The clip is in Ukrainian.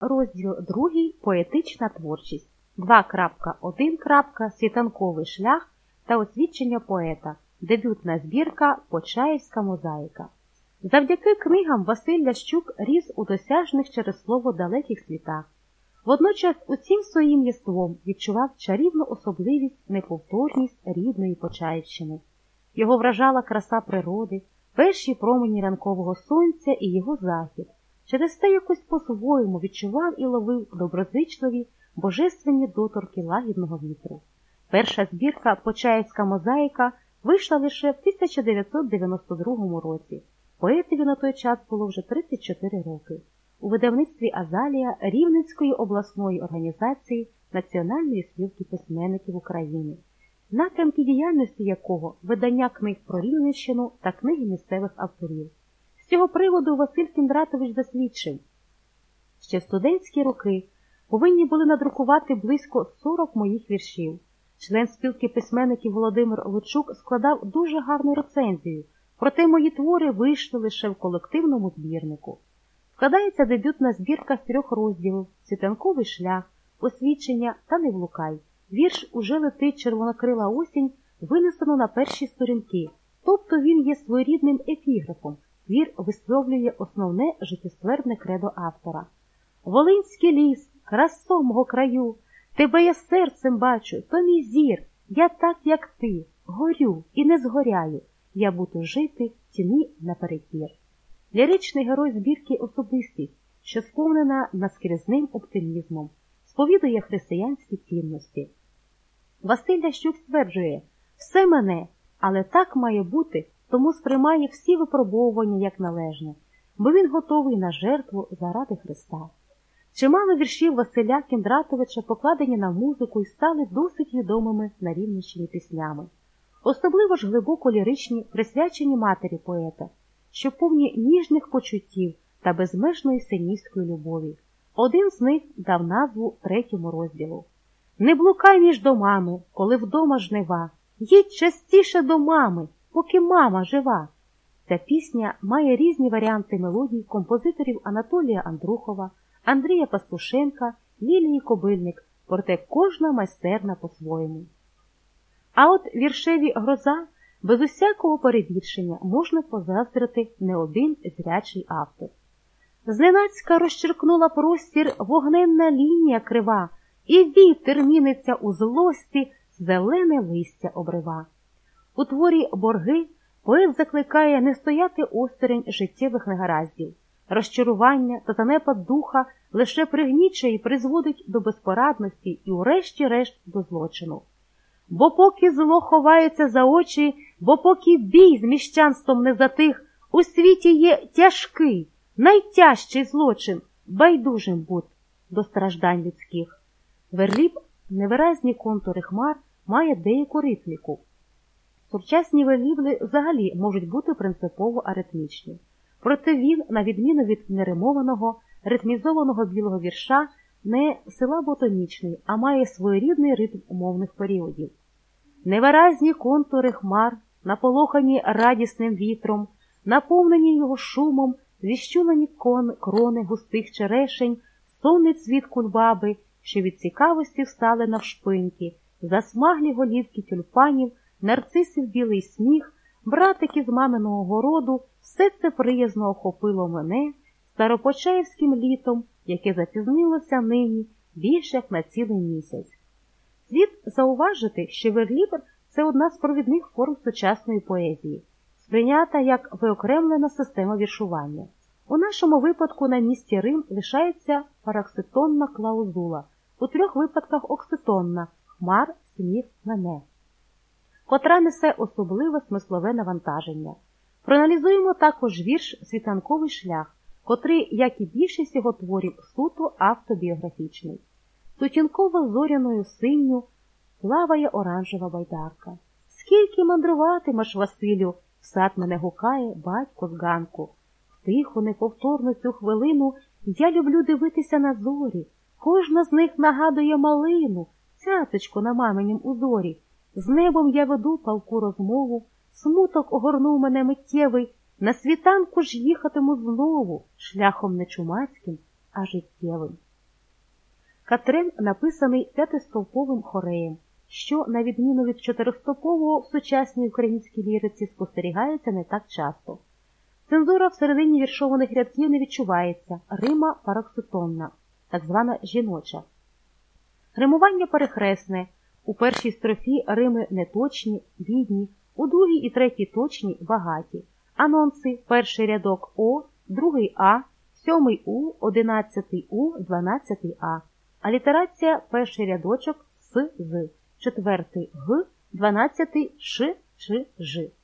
Розділ 2. Поетична творчість. 2.1. Світанковий шлях та освідчення поета. Дебютна збірка «Почаївська мозаїка». Завдяки книгам Василь Лящук ріс у досяжних через слово далеких світах. Водночас усім своїм єством відчував чарівну особливість, неповторність рідної Почаївщини. Його вражала краса природи, перші промені ранкового сонця і його захід. Через те якось по-своєму відчував і ловив доброзичливі, божественні доторки лагідного вітру. Перша збірка «Почаївська мозаїка» вийшла лише в 1992 році. Поетові на той час було вже 34 роки. У видавництві «Азалія» Рівненської обласної організації Національної спілки письменників України, напрямки діяльності якого – видання книг про Рівненщину та книги місцевих авторів. З цього приводу Василь Кіндратович засвідчив: ще в студентські роки повинні були надрукувати близько 40 моїх віршів. Член спілки письменників Володимир Лучук складав дуже гарну рецензію, проте мої твори вийшли лише в колективному збірнику. Складається дебютна збірка з 3 розділів: «Світанковий шлях», «Освідчення» та «Не блукай». Вірш «Уже летить червонокрила осінь» винесено на перші сторінки, тобто він є своєрідним епіграфом. Твір висловлює основне життєствердне кредо автора. «Волинський ліс, красо мого краю, тебе я серцем бачу, то мій зір, я так, як ти, горю і не згоряю, я буду жити тіні наперекір». Ліричний герой збірки – особистість, що сповнена наскрізним оптимізмом, сповідує християнські цінності. Василь Лящук стверджує: «Все мене, але так має бути, тому сприймає всі випробовування як належне, бо він готовий на жертву заради Христа». Чимало віршів Василя Кіндратовича покладені на музику і стали досить відомими на Рівненщині піснями. Особливо ж глибоко ліричні, присвячені матері поета, що повні ніжних почуттів та безмежної синівської любові. Один з них дав назву 3 розділу. «Не блукай між домами, коли вдома жнива, їдь частіше до мами, поки мама жива». Ця пісня має різні варіанти мелодій композиторів Анатолія Андрухова, Андрія Пастушенка, Лілії Кобильник, проте кожна майстерна по-своєму. А от віршеві «Гроза» без усякого перебільшення можна позаздрити не один зрячий автор. Зненацька розчеркнула простір вогненна лінія крива, і вітер міниться у злості, зелене листя обрива. У творі «Борги» поет закликає не стояти осторонь життєвих негараздів. Розчарування та занепад духа лише пригнічує і призводить до безпорадності і урешті-решт до злочину. Бо поки зло ховається за очі, бо поки бій з міщанством не затих, у світі є тяжкий, найтяжчий злочин – байдужим бути до страждань людських. Верліб «Невиразні контури хмар» має деяку ритміку. Сучасні верлібли взагалі можуть бути принципово аритмічні. Проте він, на відміну від неримованого, ритмізованого білого вірша, не силабо-тонічний, а має своєрідний ритм умовних періодів. Невиразні контури хмар, наполохані радісним вітром, наповнені його шумом, зіщулені крони густих черешень, сонний цвіт кульбаби, що від цікавості встали навшпиньки, засмаглі голівки тюльпанів, нарцисів білий сміх, братики з маминого городу – все це приязно охопило мене старопочаївським літом, яке запізнилося нині більше як на цілий місяць. Слід зауважити, що верлібр – це одна з провідних форм сучасної поезії, сприйнята як виокремлена система віршування. У нашому випадку на місці Рим лишається паракситонна клаузула, у 3 випадках окситонна – хмар, сміх, мене, котра несе особливе смислове навантаження. Проаналізуємо також вірш «Світанковий шлях», котрий, як і більшість його творів, суто автобіографічний. Сутінково-зоряною синю плаває оранжева байдарка. «Скільки мандруватимеш, Василю?» – в сад мене гукає батько з ганку. В тиху, неповторну цю хвилину я люблю дивитися на зорі. Кожна з них нагадує малину, цяточку на маминім узорі. З небом я веду палку розмову, смуток огорнув мене миттєвий, на світанку ж їхатиму знову, шляхом не чумацьким, а життєвим. Катрен написаний п'ятистовповим хореєм, що, на відміну від чотиристовпового, в сучасній українській ліриці спостерігається не так часто. Цензура всередині віршованих рядків не відчувається, рима парокситонна, так звана жіноча. Римування перехресне, у першій строфі рими неточні, бідні, у другій і третій точні, багаті. Анонси – перший рядок О, другий А, сьомий У, 11 У, 12 А. Алітерація – перший рядочок С, З, четвертий Г, 12 Ш, Ч, Ж.